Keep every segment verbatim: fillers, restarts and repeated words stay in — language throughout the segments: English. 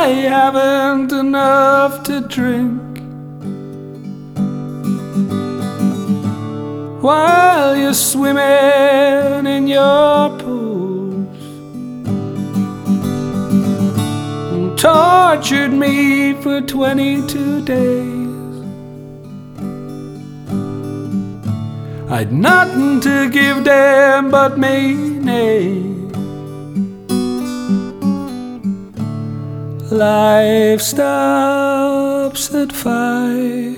I haven't enough to drink while you're swimming in your pools, and tortured me for twenty-two days. I'd nothing to give them but me name. Life stops at five,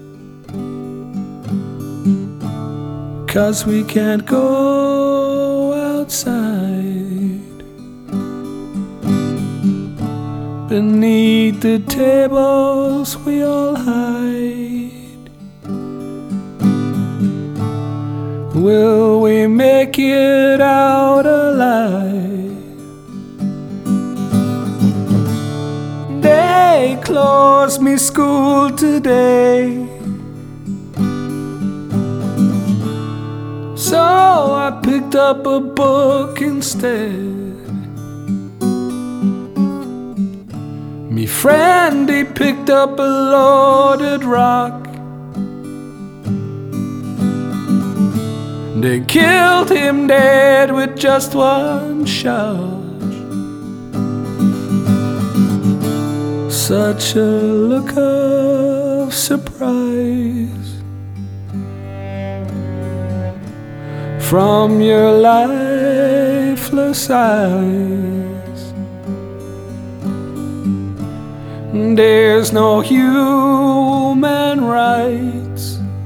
'cause we can't go outside. Beneath the tables we all hide. Will we make it out alive? They closed me school today, so I picked up a book instead. Me friend, he picked up a loaded rock. They killed him dead with just one shot. Such a look of surprise from your lifeless eyes. There's no human rights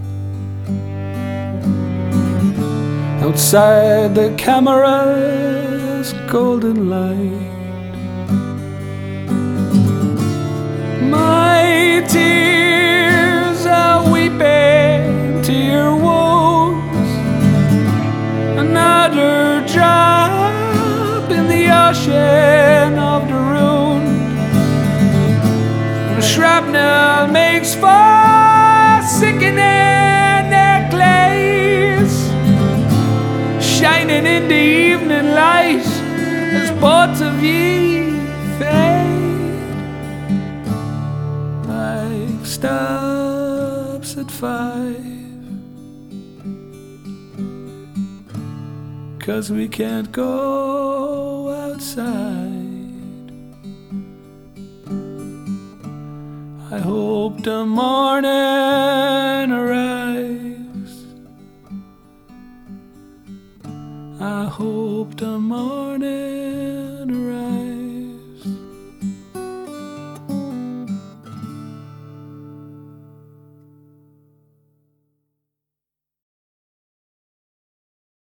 outside the camera's golden light. My tears are weeping to your wounds, another drop in the ocean of the ruined. Shrapnel makes for sickening necklace, shining in the evening light as both of ye fade. Life stops at five, 'cause we can't go outside. I hope the morning